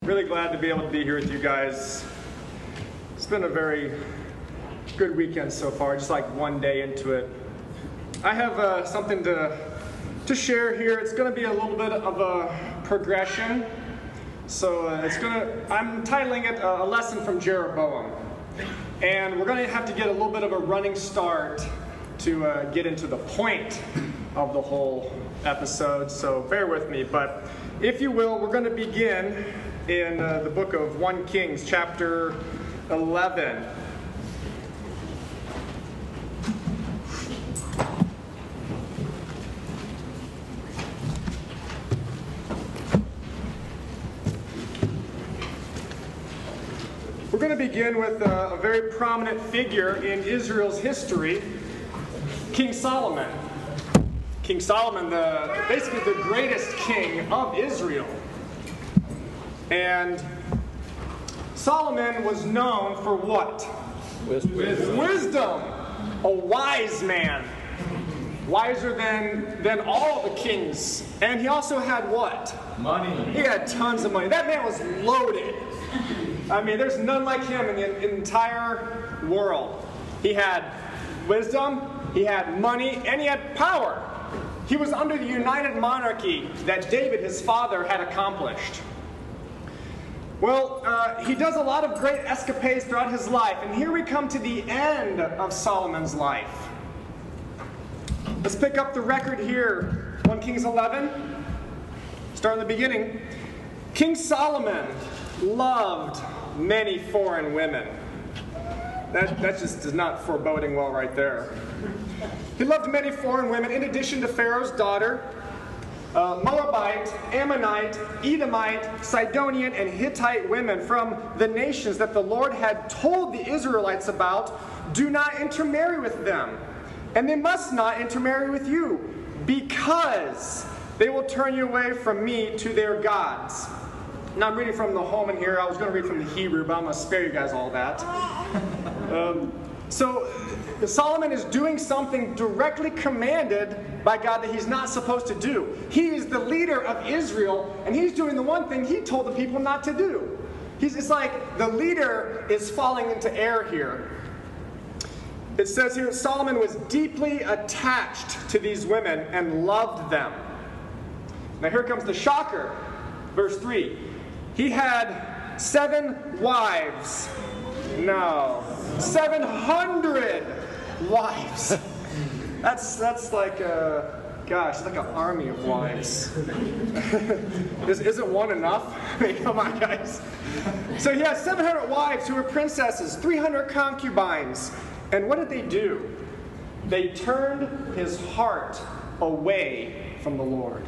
Really glad to be able to be here with you guys. It's been a very good weekend so far, just like one day into it. I have something to share here. It's going to be a little bit of a progression. So I'm titling it A Lesson from Jeroboam. And we're going to have to get a little bit of a running start to get into the point of the whole episode. So bear with me. But if you will, we're going to begin in the book of 1 Kings, chapter 11. We're going to begin with a very prominent figure in Israel's history, King Solomon. King Solomon, basically the greatest king of Israel. And Solomon was known for what? Wisdom. A wise man. Wiser than all the kings. And he also had what? Money. He had tons of money. That man was loaded. I mean, there's none like him in the entire world. He had wisdom, he had money, and he had power. He was under the united monarchy that David, his father, had accomplished. Well, he does a lot of great escapades throughout his life, and here we come to the end of Solomon's life. Let's pick up the record here, 1 Kings 11. Start in the beginning. King Solomon loved many foreign women. That just is not foreboding well right there. He loved many foreign women in addition to Pharaoh's daughter, Moabite, Ammonite, Edomite, Sidonian, and Hittite women from the nations that the Lord had told the Israelites about. Do not intermarry with them, and they must not intermarry with you, because they will turn you away from me to their gods. Now I'm reading from the Holman here. I was going to read from the Hebrew, but I'm going to spare you guys all that. So Solomon is doing something directly commanded by God that he's not supposed to do. He is the leader of Israel, and he's doing the one thing he told the people not to do. It's like the leader is falling into error here. It says here, Solomon was deeply attached to these women and loved them. Now here comes the shocker. Verse 3. He had 7 wives. No. 700 wives. That's like it's like an army of wives. Isn't one enough? I mean, come on, guys. So he had 700 wives who were princesses, 300 concubines. And what did they do? They turned his heart away from the Lord.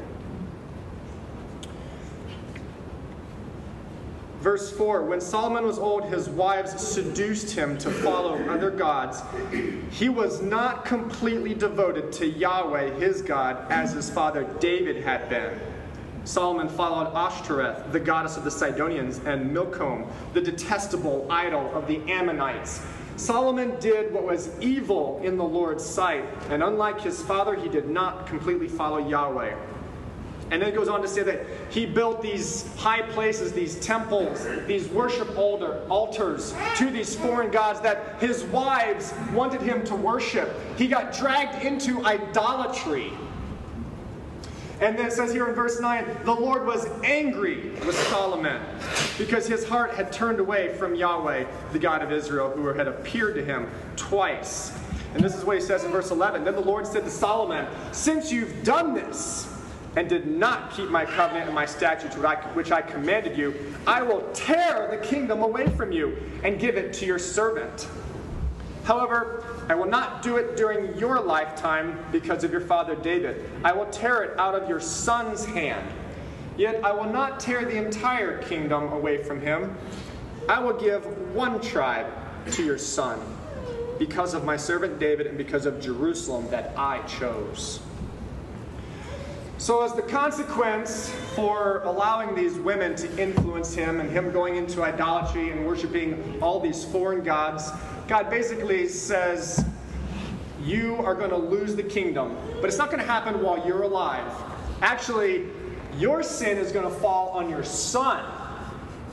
Verse 4, when Solomon was old, his wives seduced him to follow other gods. He was not completely devoted to Yahweh, his God, as his father David had been. Solomon followed Ashtoreth, the goddess of the Sidonians, and Milcom, the detestable idol of the Ammonites. Solomon did what was evil in the Lord's sight, and unlike his father, he did not completely follow Yahweh. And then it goes on to say that he built these high places, these temples, these worship altars to these foreign gods that his wives wanted him to worship. He got dragged into idolatry. And then it says here in verse 9, the Lord was angry with Solomon because his heart had turned away from Yahweh, the God of Israel, who had appeared to him twice. And this is what he says in verse 11. Then the Lord said to Solomon, since you've done this, and did not keep my covenant and my statutes which I commanded you, I will tear the kingdom away from you and give it to your servant. However, I will not do it during your lifetime because of your father David. I will tear it out of your son's hand. Yet I will not tear the entire kingdom away from him. I will give one tribe to your son because of my servant David and because of Jerusalem that I chose. So as the consequence for allowing these women to influence him and him going into idolatry and worshiping all these foreign gods, God basically says, you are going to lose the kingdom. But it's not going to happen while you're alive. Actually, your sin is going to fall on your son.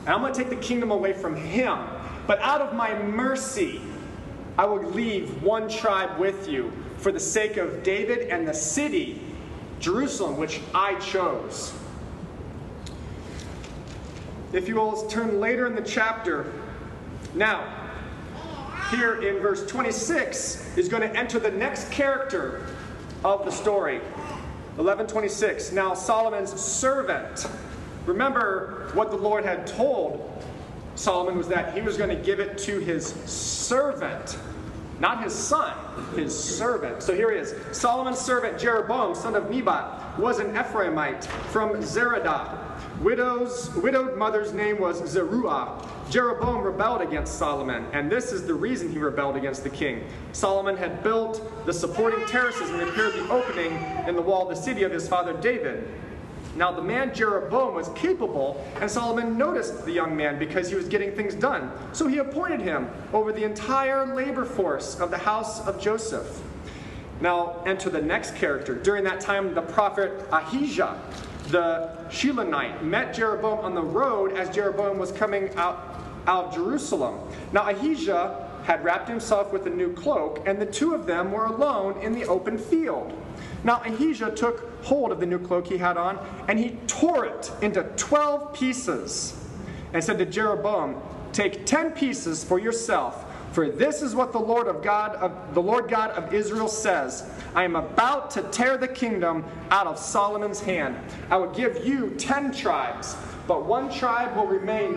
And I'm going to take the kingdom away from him. But out of my mercy, I will leave one tribe with you for the sake of David and the city, Jerusalem, which I chose. If you will turn later in the chapter, now, here in verse 26 is going to enter the next character of the story. 11:26. Now Solomon's servant. Remember what the Lord had told Solomon was that he was going to give it to his servant. Not his son, his servant. So here he is. Solomon's servant Jeroboam, son of Nebat, was an Ephraimite from Zeradah. Widowed mother's name was Zeruah. Jeroboam rebelled against Solomon, and this is the reason he rebelled against the king. Solomon had built the supporting terraces and repaired the opening in the wall of the city of his father David. Now the man Jeroboam was capable, and Solomon noticed the young man because he was getting things done. So he appointed him over the entire labor force of the house of Joseph. Now enter the next character. During that time, the prophet Ahijah, the Shilonite, met Jeroboam on the road as Jeroboam was coming out of Jerusalem. Now Ahijah had wrapped himself with a new cloak, and the two of them were alone in the open field. Now Ahijah took hold of the new cloak he had on, and he tore it into 12 pieces, and said to Jeroboam, "Take 10 pieces for yourself, for this is what the Lord God of Israel says: I am about to tear the kingdom out of Solomon's hand. I will give you 10 tribes, but one tribe will remain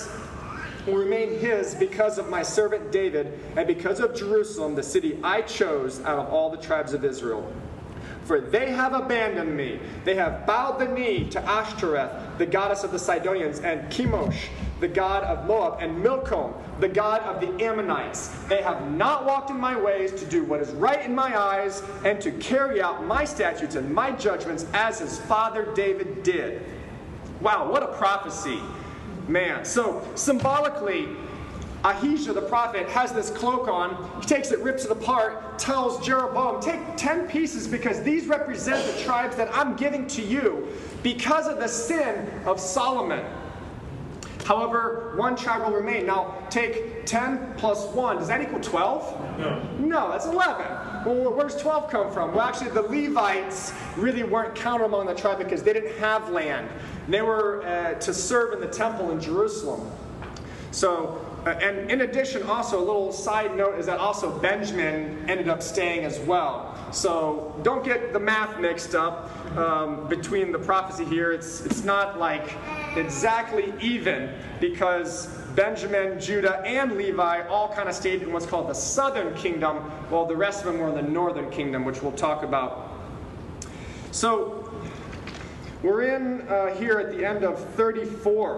his because of my servant David, and because of Jerusalem, the city I chose out of all the tribes of Israel. For they have abandoned me. They have bowed the knee to Ashtoreth, the goddess of the Sidonians, and Chemosh, the god of Moab, and Milcom, the god of the Ammonites. They have not walked in my ways to do what is right in my eyes, and to carry out my statutes and my judgments as his father David did." Wow, what a prophecy. Man, so symbolically, Ahijah the prophet has this cloak on. He takes it, rips it apart, tells Jeroboam, "Take 10 pieces because these represent the tribes that I'm giving to you because of the sin of Solomon. However, one tribe will remain." Now, take 10 plus 1. Does that equal 12? No, that's 11. Well, where's 12 come from? Well, actually, the Levites really weren't counted among the tribe because they didn't have land. They were to serve in the temple in Jerusalem. So, and in addition, also, a little side note is that also Benjamin ended up staying as well. So don't get the math mixed up between the prophecy here. It's not like exactly even, because Benjamin, Judah, and Levi all kind of stayed in what's called the southern kingdom, while the rest of them were in the northern kingdom, which we'll talk about. So we're in here at the end of 34.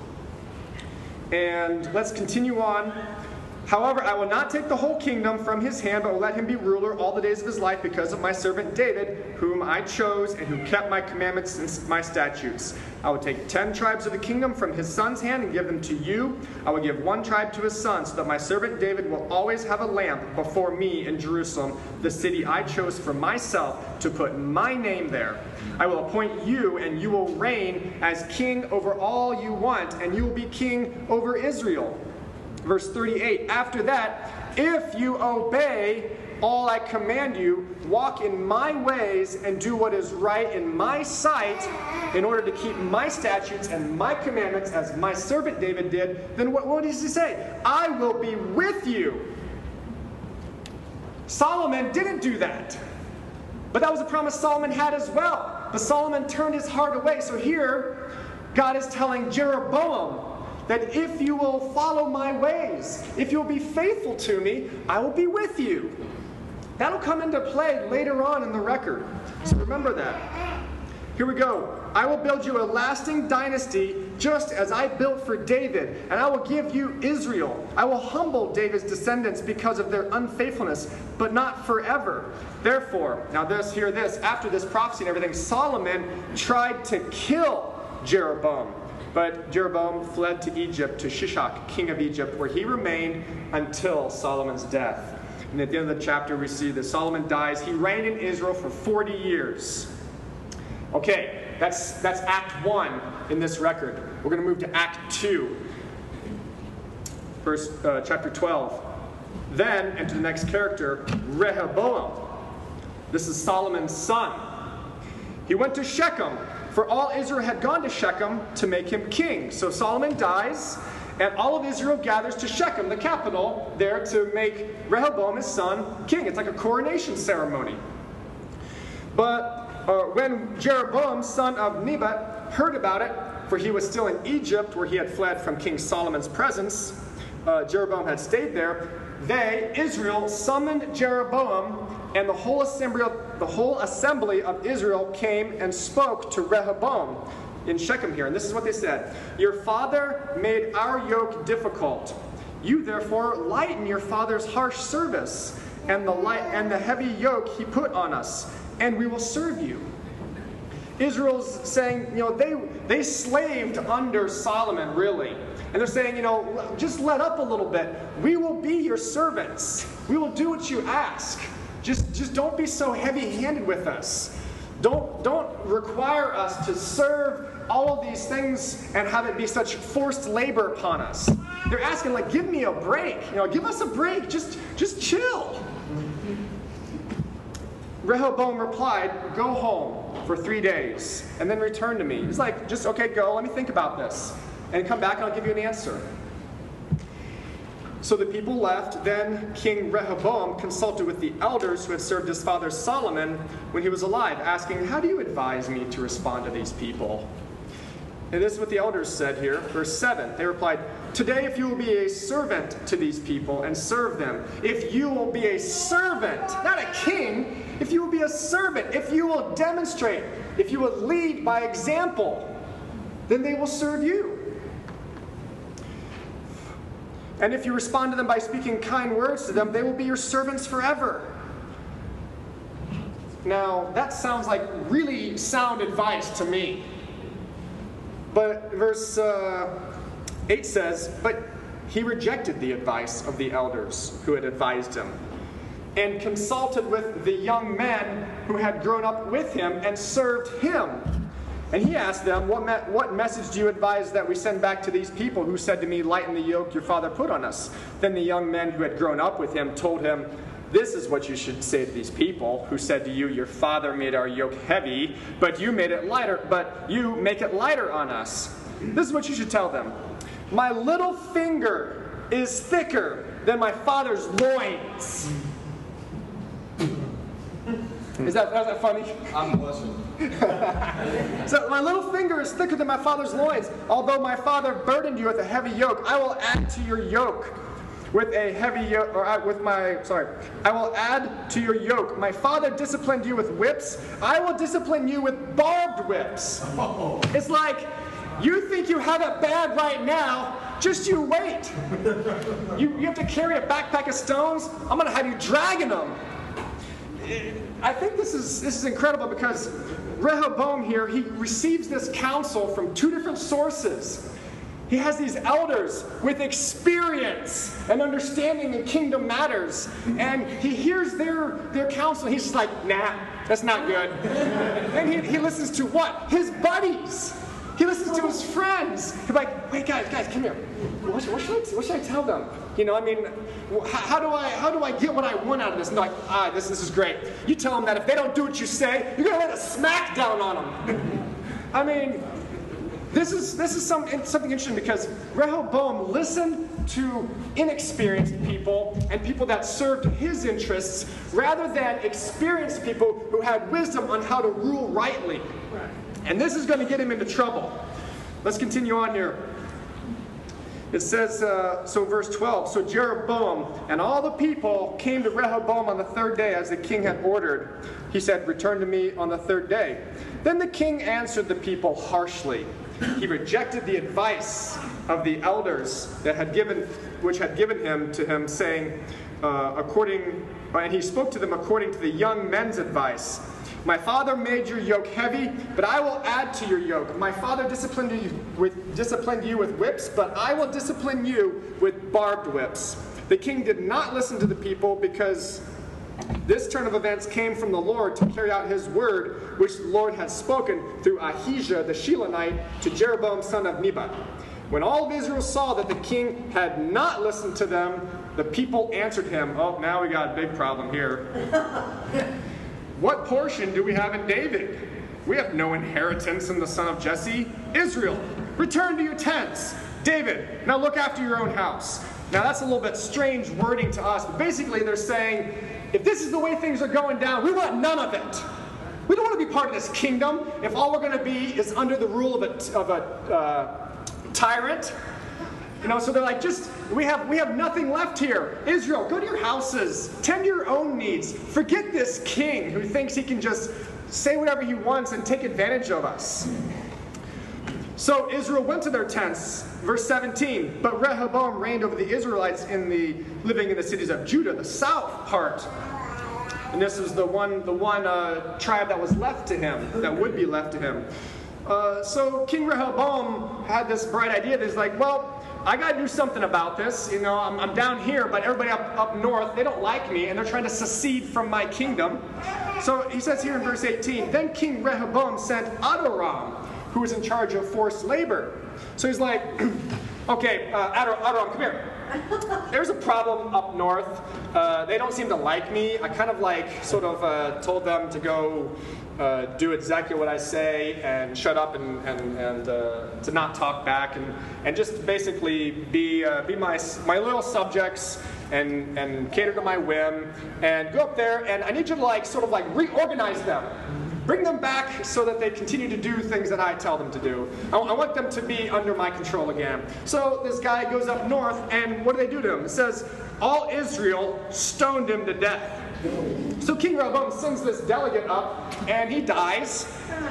And let's continue on. "However, I will not take the whole kingdom from his hand, but will let him be ruler all the days of his life because of my servant David, whom I chose and who kept my commandments and my statutes. I will take 10 tribes of the kingdom from his son's hand and give them to you. I will give one tribe to his son, so that my servant David will always have a lamp before me in Jerusalem, the city I chose for myself to put my name there. I will appoint you, and you will reign as king over all you want, and you will be king over Israel." Verse 38, "After that, if you obey all I command you, walk in my ways, and do what is right in my sight, in order to keep my statutes and my commandments as my servant David did," then what does he say? "I will be with you." Solomon didn't do that. But that was a promise Solomon had as well. But Solomon turned his heart away. So here, God is telling Jeroboam that if you will follow my ways, if you'll be faithful to me, I will be with you. That'll come into play later on in the record. So remember that. Here we go. "I will build you a lasting dynasty, just as I built for David, and I will give you Israel. I will humble David's descendants because of their unfaithfulness, but not forever." Therefore, now hear this, after this prophecy and everything, Solomon tried to kill Jeroboam. But Jeroboam fled to Egypt, to Shishak, king of Egypt, where he remained until Solomon's death. And at the end of the chapter, we see that Solomon dies. He reigned in Israel for 40 years. Okay, that's Act 1 in this record. We're going to move to Act 2, chapter 12. Then, enter the next character, Rehoboam. This is Solomon's son. He went to Shechem, for all Israel had gone to Shechem to make him king. So Solomon dies, and all of Israel gathers to Shechem, the capital, there to make Rehoboam, his son, king. It's like a coronation ceremony. But when Jeroboam, son of Nebat, heard about it, for he was still in Egypt, where he had fled from King Solomon's presence, Jeroboam had stayed there, Israel, summoned Jeroboam, and the whole assembly of Israel came and spoke to Rehoboam in Shechem here. And this is what they said. Your father made our yoke difficult. You therefore lighten your father's harsh service and the heavy yoke he put on us, and we will serve you. Israel's saying, they slaved under Solomon, really. And they're saying, just let up a little bit. We will be your servants. We will do what you ask. Just don't be so heavy-handed with us. Don't require us to serve all of these things and have it be such forced labor upon us. They're asking, give me a break. Give us a break. Just chill. Rehoboam replied, go home for 3 days and then return to me. He's like, okay, go. Let me think about this. And come back and I'll give you an answer. So the people left. Then King Rehoboam consulted with the elders who had served his father Solomon when he was alive, asking, how do you advise me to respond to these people? And this is what the elders said here. Verse 7, they replied, today if you will be a servant to these people and serve them, if you will be a servant, not a king, if you will be a servant, if you will demonstrate, if you will lead by example, then they will serve you. And if you respond to them by speaking kind words to them, they will be your servants forever. Now, that sounds like really sound advice to me. But verse 8 says, but he rejected the advice of the elders who had advised him, and consulted with the young men who had grown up with him and served him. And he asked them, what message do you advise that we send back to these people who said to me, lighten the yoke your father put on us? Then the young men who had grown up with him told him, this is what you should say to these people who said to you, your father made our yoke heavy, but you make it lighter on us. This is what you should tell them. My little finger is thicker than my father's loins. Is that funny? I'm blushing. So my little finger is thicker than my father's loins. Although my father burdened you with a heavy yoke, I will add to your yoke with a heavy yoke, I will add to your yoke. My father disciplined you with whips. I will discipline you with barbed whips. Oh. It's like, you think you have it bad right now, just you wait. You have to carry a backpack of stones. I'm going to have you dragging them. I think this is incredible because Rehoboam here, he receives this counsel from two different sources. He has these elders with experience and understanding in kingdom matters, and he hears their counsel. He's just like, nah, that's not good. And he listens to what? His buddies. He listens to his friends. He's like, wait, guys, come here. What should I tell them? How do I get what I want out of this? And they're like, this is great. You tell them that if they don't do what you say, you're going to let a smack down on them. This is something interesting because Rehoboam listened to inexperienced people and people that served his interests rather than experienced people who had wisdom on how to rule rightly. And this is going to get him into trouble. Let's continue on here. It says, verse 12, so Jeroboam and all the people came to Rehoboam on the third day as the king had ordered. He said, return to me on the third day. Then the king answered the people harshly. He rejected the advice of the elders which had given him to him, saying, and he spoke to them according to the young men's advice. My father made your yoke heavy, but I will add to your yoke. My father disciplined you with whips, but I will discipline you with barbed whips. The king did not listen to the people because This turn of events came from the Lord to carry out his word, which the Lord had spoken through Ahijah the Shilonite to Jeroboam son of Nebat. When all of Israel saw that the king had not listened to them, the people answered him, "Oh, now we got a big problem here. What portion do we have in David? We have no inheritance in the son of Jesse. Israel, return to your tents. David, now look after your own house." Now that's a little bit strange wording to us, but basically they're saying, if this is the way things are going down, we want none of it. We don't want to be part of this kingdom if all we're going to be is under the rule of a tyrant. So they're like, we have nothing left here. Israel, go to your houses, tend to your own needs. Forget this king who thinks he can just say whatever he wants and take advantage of us. So Israel went to their tents. Verse 17, but Rehoboam reigned over the Israelites living in the cities of Judah, the south part. And this is the one tribe that was left to him, that would be left to him. So King Rehoboam had this bright idea that he's like, well, I got to do something about this. I'm down here, but everybody up north, they don't like me, and they're trying to secede from my kingdom. So he says here in verse 18, then King Rehoboam sent Adoram, who was in charge of forced labor. So he's like, okay, Adoram, come here. There's a problem up north. They don't seem to like me. I kind of told them to go do exactly what I say and shut up and to not talk back and just basically be my loyal subjects and cater to my whim and go up there, and I need you to reorganize them. Bring them back so that they continue to do things that I tell them to do. I want them to be under my control again. So this guy goes up north, and what do they do to him? It says, all Israel stoned him to death. So King Rehoboam sends this delegate up, and he dies.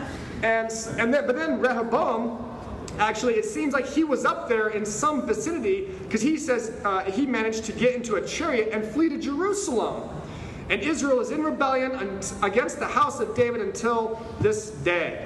But then Rehoboam, actually, it seems like he was up there in some vicinity, because he says he managed to get into a chariot and flee to Jerusalem. And Israel is in rebellion against the house of David until this day.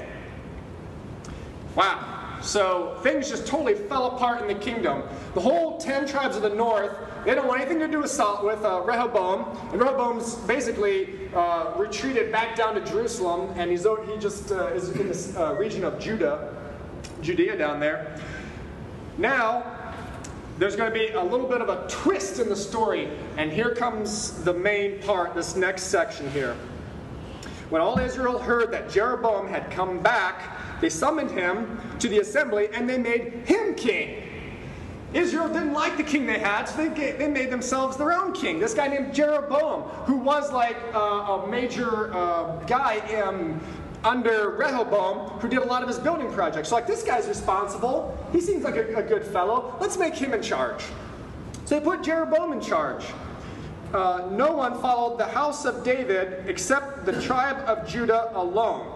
Wow. So things just totally fell apart in the kingdom. The whole 10 tribes of the north, they don't want anything to do with Rehoboam. And Rehoboam's basically retreated back down to Jerusalem, and he just is in this region of Judea down there. Now, there's going to be a little bit of a twist in the story, and here comes the main part, this next section here. When all Israel heard that Jeroboam had come back, they summoned him to the assembly, and they made him king. Israel didn't like the king they had, so they made themselves their own king. This guy named Jeroboam, who was like a major guy under Rehoboam, who did a lot of his building projects. So this guy's responsible. He seems like a good fellow. Let's make him in charge. So they put Jeroboam in charge. No one followed the house of David except the tribe of Judah alone.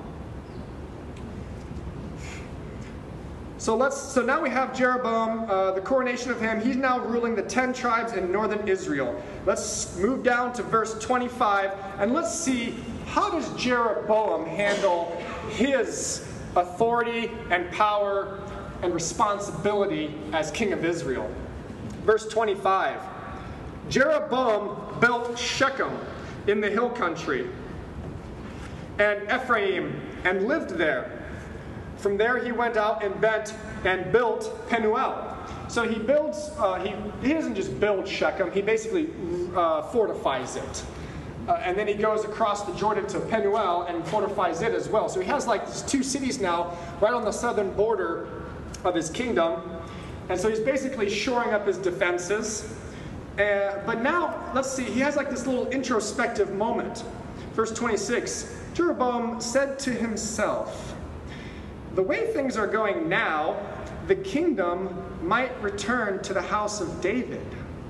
So now we have Jeroboam, the coronation of him. He's now ruling the 10 tribes in northern Israel. Let's move down to verse 25, and let's see, how does Jeroboam handle his authority and power and responsibility as king of Israel? Verse 25, Jeroboam built Shechem in the hill country and Ephraim and lived there. From there he went out and built Penuel. So he builds, he doesn't just build Shechem, he basically fortifies it. And then he goes across the Jordan to Penuel and fortifies it as well. So he has these two cities now right on the southern border of his kingdom. And so he's basically shoring up his defenses. But now, let's see, he has this little introspective moment. Verse 26, Jeroboam said to himself, the way things are going now, the kingdom might return to the house of David.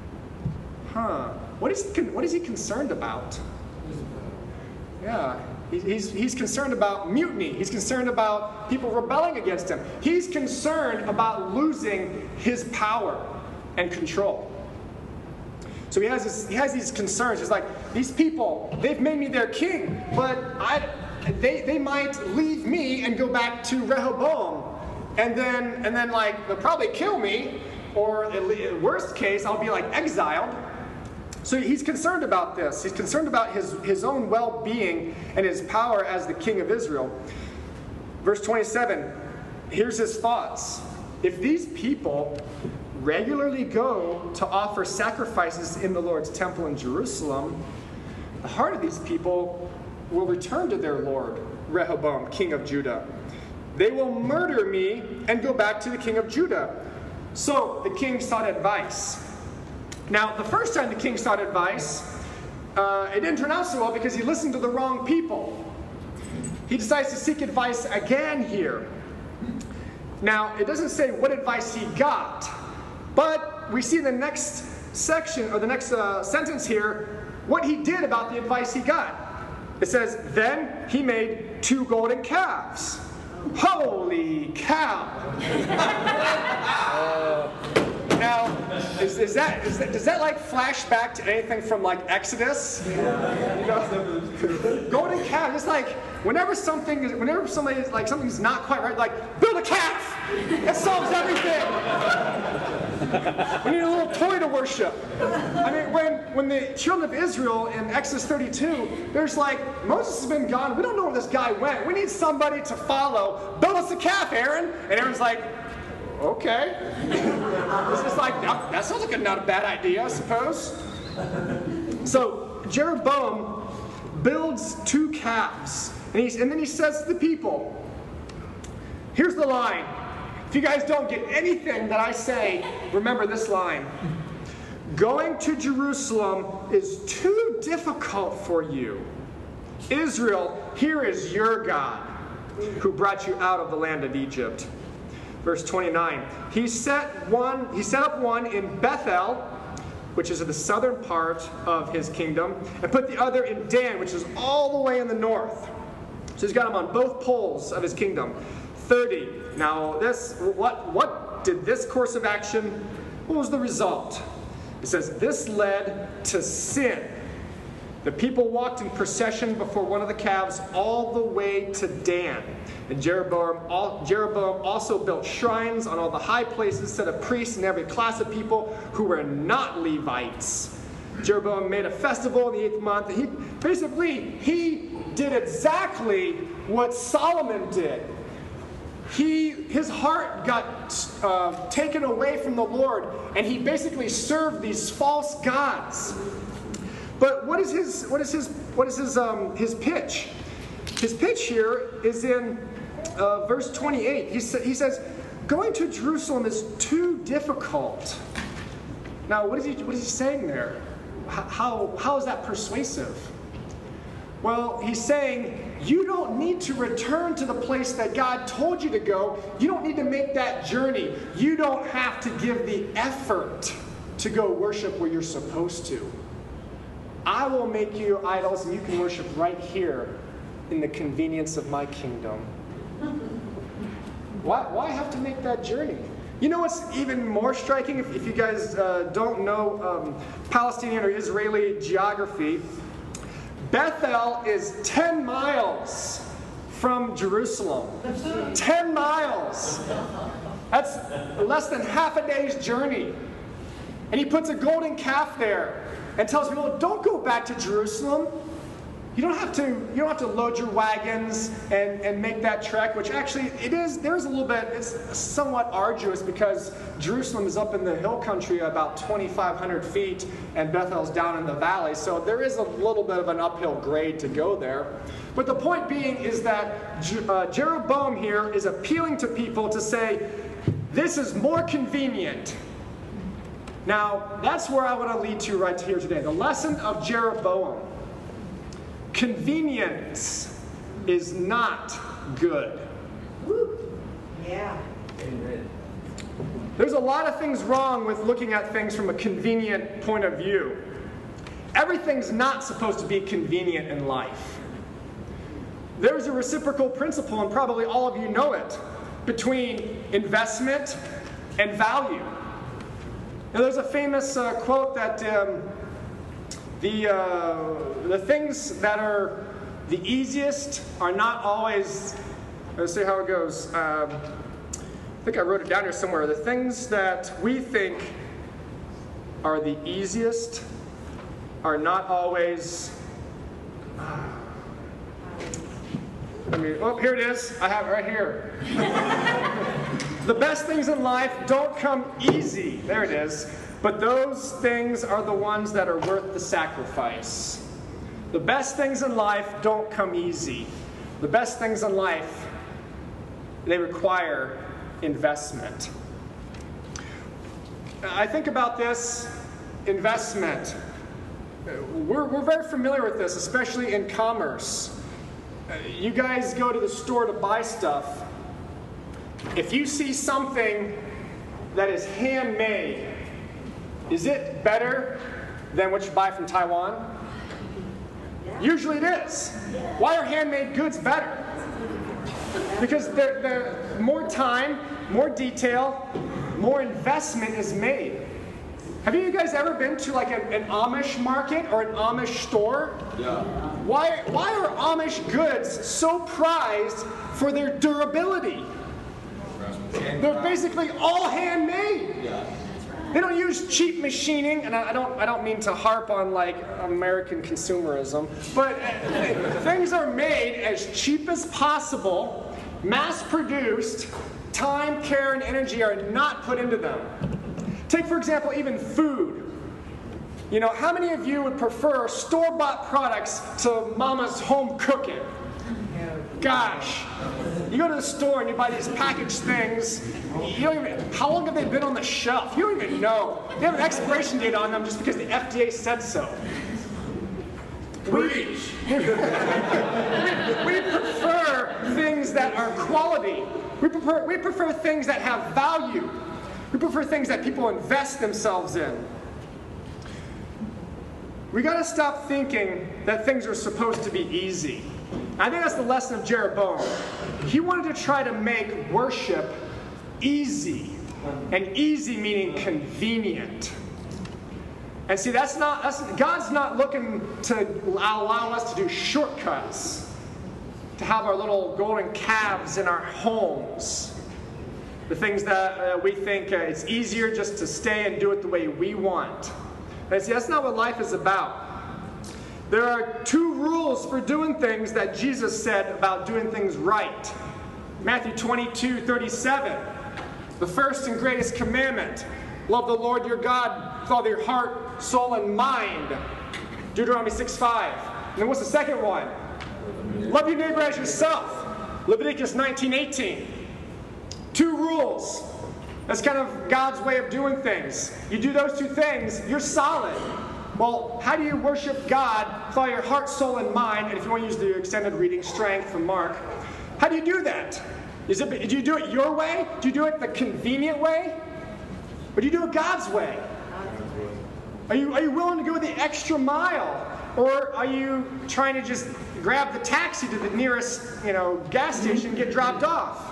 What is he concerned about? Yeah, he's concerned about mutiny. He's concerned about people rebelling against him. He's concerned about losing his power and control. So he has these concerns. He's like, these people, they've made me their king, but they might leave me and go back to Rehoboam, and then they'll probably kill me, or worst case, I'll be exiled. So he's concerned about this. He's concerned about his own well-being and his power as the king of Israel. Verse 27, here's his thoughts. If these people regularly go to offer sacrifices in the Lord's temple in Jerusalem, the heart of these people will return to their Lord, Rehoboam, king of Judah. They will murder me and go back to the king of Judah. So the king sought advice. Now, the first time the king sought advice, it didn't turn out so well because he listened to the wrong people. He decides to seek advice again here. Now, it doesn't say what advice he got, but we see in the next section, or the next sentence here, what he did about the advice he got. It says, then he made 2 golden calves. Holy cow! Now, does that like flash back to anything from like Exodus? Yeah. You know, golden calf. It's like whenever something's not quite right, like build a calf. It solves everything. We need a little toy to worship. I mean, when the children of Israel in Exodus 32, there's like, Moses has been gone. We don't know where this guy went. We need somebody to follow. Build us a calf, Aaron. And Aaron's like, okay. It's just like, that sounds like not a bad idea, I suppose. So Jeroboam builds 2 calves. And then he says to the people, here's the line. If you guys don't get anything that I say, remember this line. Going to Jerusalem is too difficult for you. Israel, here is your God, who brought you out of the land of Egypt. Verse 29, he set up one in Bethel, which is in the southern part of his kingdom, and put the other in Dan, which is all the way in the north. So he's got them on both poles of his kingdom. 30. Now, what did this course of action, what was the result? It says, this led to sin. The people walked in procession before one of the calves all the way to Dan. And Jeroboam also built shrines on all the high places, set up priests and every class of people who were not Levites. Jeroboam made a festival in the 8th month. And he did exactly what Solomon did. His heart got taken away from the Lord, and he basically served these false gods. But what is his pitch? His pitch here is in verse 28. He says, going to Jerusalem is too difficult. Now, what is he saying there? How is that persuasive? Well, he's saying, you don't need to return to the place that God told you to go. You don't need to make that journey. You don't have to give the effort to go worship where you're supposed to. I will make you idols, and you can worship right here in the convenience of my kingdom. Why have to make that journey? You know what's even more striking? If you guys don't know Palestinian or Israeli geography, Bethel is 10 miles from Jerusalem. 10 miles. That's less than half a day's journey. And he puts a golden calf there and tells people, don't go back to Jerusalem. You don't have to load your wagons and make that trek, which actually there's a little bit, it's somewhat arduous because Jerusalem is up in the hill country about 2,500 feet and Bethel's down in the valley. So there is a little bit of an uphill grade to go there. But the point being is that Jeroboam here is appealing to people to say, this is more convenient. Now, that's where I want to lead to right here today. The lesson of Jeroboam. Convenience is not good. Yeah. There's a lot of things wrong with looking at things from a convenient point of view. Everything's not supposed to be convenient in life. There's a reciprocal principle, and probably all of you know it, between investment and value. Now, there's a famous quote that the things that are the easiest are not always, let's see how it goes. I think I wrote it down here somewhere. The things that we think are the easiest are not always... here it is. I have it right here. The best things in life don't come easy. There it is. But those things are the ones that are worth the sacrifice. The best things in life don't come easy. The best things in life, they require investment. I think about this investment. We're very familiar with this, especially in commerce. You guys go to the store to buy stuff. If you see something that is handmade, is it better than what you buy from Taiwan? Usually it is. Why are handmade goods better? Because they're more time, more detail, more investment is made. Have you guys ever been to like an Amish market or an Amish store? Yeah. Why are Amish goods so prized for their durability? They're basically all handmade. Yeah. They don't use cheap machining, and I don't mean to harp on like American consumerism, but things are made as cheap as possible, mass-produced. Time, care, and energy are not put into them. Take, for example, even food. You know, how many of you would prefer store-bought products to mama's home cooking? Gosh. You go to the store and you buy these packaged things. You don't even, how long have they been on the shelf? You don't even know. They have an expiration date on them just because the FDA said so. Preach! We prefer things that are quality. We prefer things that have value. We prefer things that people invest themselves in. We got to stop thinking that things are supposed to be easy. I think that's the lesson of Jeroboam. He wanted to try to make worship easy, and easy meaning convenient. And see, God's not looking to allow us to do shortcuts, to have our little golden calves in our homes. The things that we think it's easier just to stay and do it the way we want. And see, that's not what life is about. There are 2 rules for doing things that Jesus said about doing things right. Matthew 22:37. The first and greatest commandment. Love the Lord your God with all your heart, soul, and mind. Deuteronomy 6:5. And then what's the second one? Love your neighbor as yourself. Leviticus 19:18. 2 rules. That's kind of God's way of doing things. You do those 2 things, you're solid. Well, how do you worship God with all your heart, soul, and mind? And if you want to use the extended reading strength from Mark, how do you do that? Do you do it your way? Do you do it the convenient way? Or do you do it God's way? Are you willing to go the extra mile? Or are you trying to just grab the taxi to the nearest, gas station and get dropped off?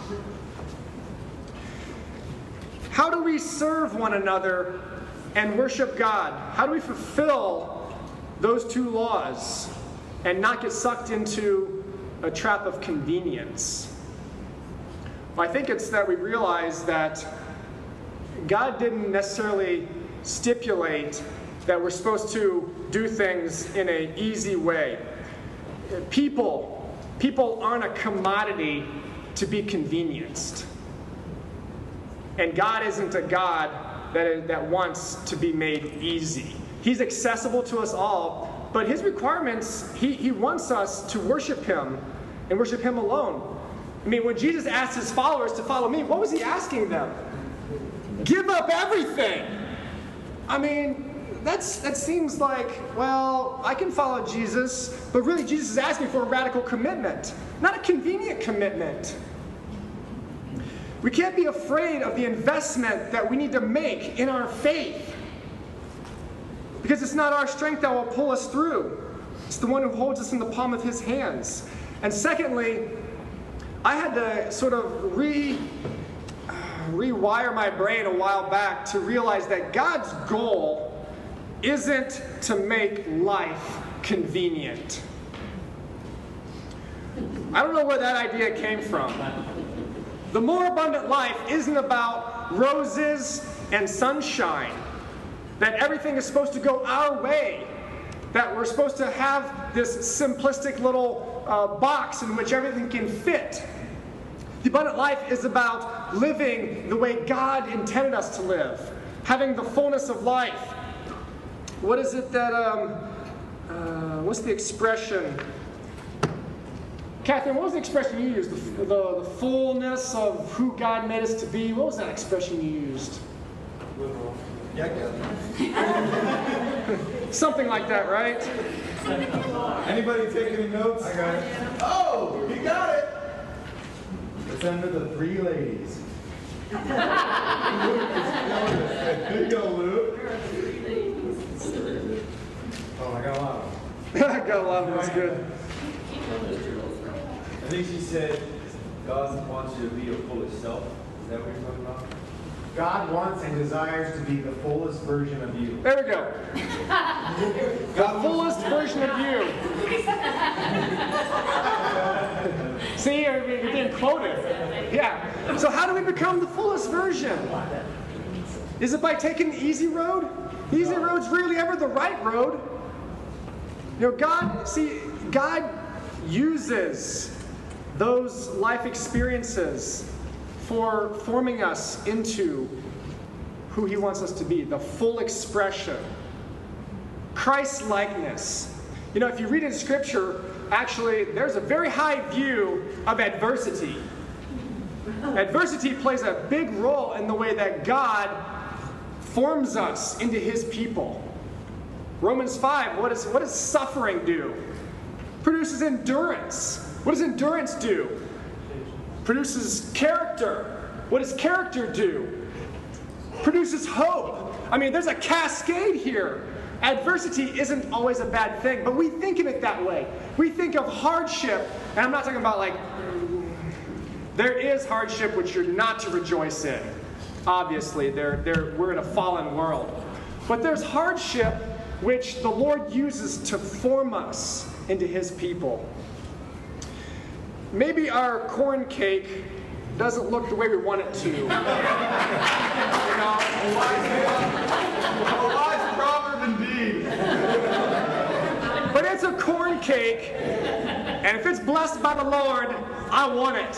How do we serve one another and worship God? How do we fulfill those 2 laws and not get sucked into a trap of convenience? Well, I think it's that we realize that God didn't necessarily stipulate that we're supposed to do things in an easy way. People aren't a commodity to be convenienced. And God isn't a God that wants to be made easy. He's accessible to us all, but his requirements, he wants us to worship him and worship him alone. I mean, when Jesus asked his followers to follow me, what was he asking them? Give up everything. I mean, that seems like, well, I can follow Jesus, but really Jesus is asking for a radical commitment, not a convenient commitment. We can't be afraid of the investment that we need to make in our faith, because it's not our strength that will pull us through. It's the one who holds us in the palm of his hands. And secondly, I had to sort of rewire my brain a while back to realize that God's goal isn't to make life convenient. I don't know where that idea came from. The more abundant life isn't about roses and sunshine, that everything is supposed to go our way. that we're supposed to have this simplistic little box in which everything can fit. The abundant life is about living the way God intended us to live, having the fullness of life. What is it that, what's the expression? Catherine, what was the expression you used? The fullness of who God made us to be. What was that expression you used? Liberal. Something like that, right? Anybody taking any notes? I got it. Oh, you got it! It's under the three ladies. Luke there you go, Luke. Oh, I got a lot of them. I got a lot of them. That's good. I think she said God wants you to be your fullest self. Is that what you're talking about? God wants and desires to be the fullest version of you. There we go. The fullest version of you. See, you're being quoted. Yeah. So how do we become the fullest version? Is it by taking the easy road? The easy road's really ever the right road. God uses those life experiences for forming us into who He wants us to be, the full expression. Christ-likeness. If you read in Scripture, actually, there's a very high view of adversity. Adversity plays a big role in the way that God forms us into His people. Romans 5, what does suffering do? Produces endurance. What does endurance do? Produces character. What does character do? Produces hope. There's a cascade here. Adversity isn't always a bad thing, but we think of it that way. We think of hardship, and I'm not talking about there is hardship which you're not to rejoice in. Obviously, we're in a fallen world. But there's hardship which the Lord uses to form us into His people. Maybe our corn cake doesn't look the way we want it to. A wise proverb indeed. But it's a corn cake, and if it's blessed by the Lord, I want it.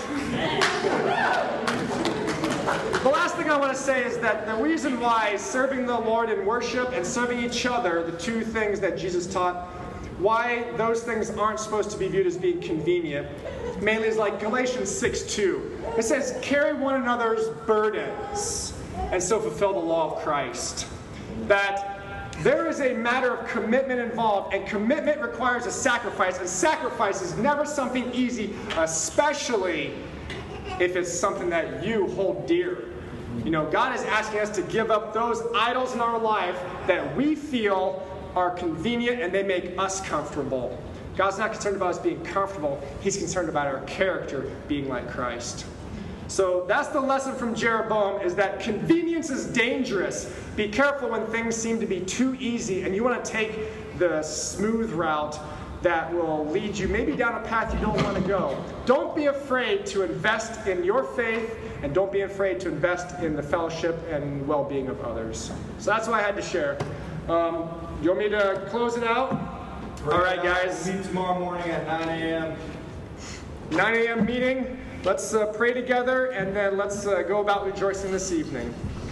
The last thing I want to say is that the reason why serving the Lord in worship and serving each other, the two things that Jesus taught, why those things aren't supposed to be viewed as being convenient, mainly is like Galatians 6:2. It says, carry one another's burdens and so fulfill the law of Christ. That there is a matter of commitment involved, and commitment requires a sacrifice, and sacrifice is never something easy, especially if it's something that you hold dear. God is asking us to give up those idols in our life that we feel are convenient and they make us comfortable. God's not concerned about us being comfortable. He's concerned about our character being like Christ. So that's the lesson from Jeroboam, is that convenience is dangerous. Be careful when things seem to be too easy and you want to take the smooth route that will lead you maybe down a path you don't want to go. Don't be afraid to invest in your faith, and don't be afraid to invest in the fellowship and well-being of others. So that's what I had to share. You want me to close it out? All right, guys. We'll meet tomorrow morning at 9 a.m. 9 a.m. meeting. Let's pray together, and then let's go about rejoicing this evening.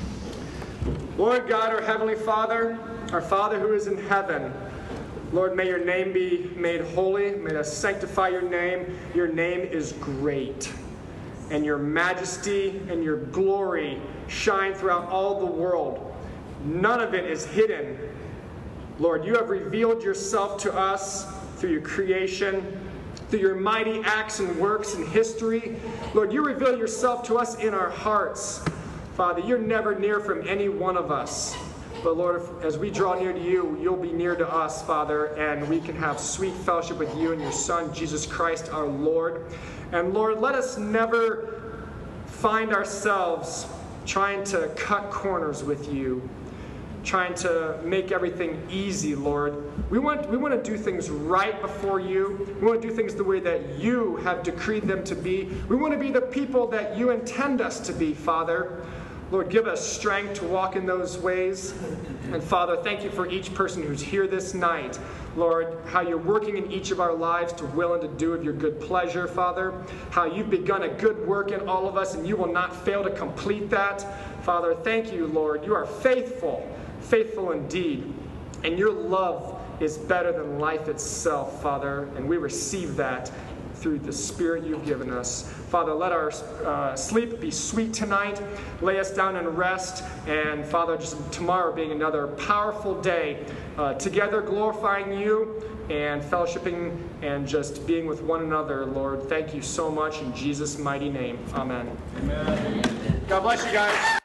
Lord God, our Heavenly Father, our Father who is in heaven, Lord, may your name be made holy. May us sanctify your name. Your name is great, and your majesty and your glory shine throughout all the world. None of it is hidden. Lord, you have revealed yourself to us through your creation, through your mighty acts and works in history. Lord, you reveal yourself to us in our hearts. Father, you're never near from any one of us. But Lord, as we draw near to you, you'll be near to us, Father, and we can have sweet fellowship with you and your Son, Jesus Christ, our Lord. And Lord, let us never find ourselves trying to cut corners with you, trying to make everything easy, Lord. We want to do things right before you. We want to do things the way that you have decreed them to be. We want to be the people that you intend us to be, Father. Lord, give us strength to walk in those ways. And Father, thank you for each person who's here this night. Lord, how you're working in each of our lives to will and to do of your good pleasure, Father. How you've begun a good work in all of us and you will not fail to complete that. Father, thank you, Lord. You are faithful, faithful indeed. And your love is better than life itself, Father. And we receive that through the Spirit you've given us. Father, let our sleep be sweet tonight. Lay us down and rest. And Father, just tomorrow being another powerful day, together glorifying you and fellowshipping and just being with one another, Lord. Thank you so much in Jesus' mighty name. Amen. Amen. God bless you guys.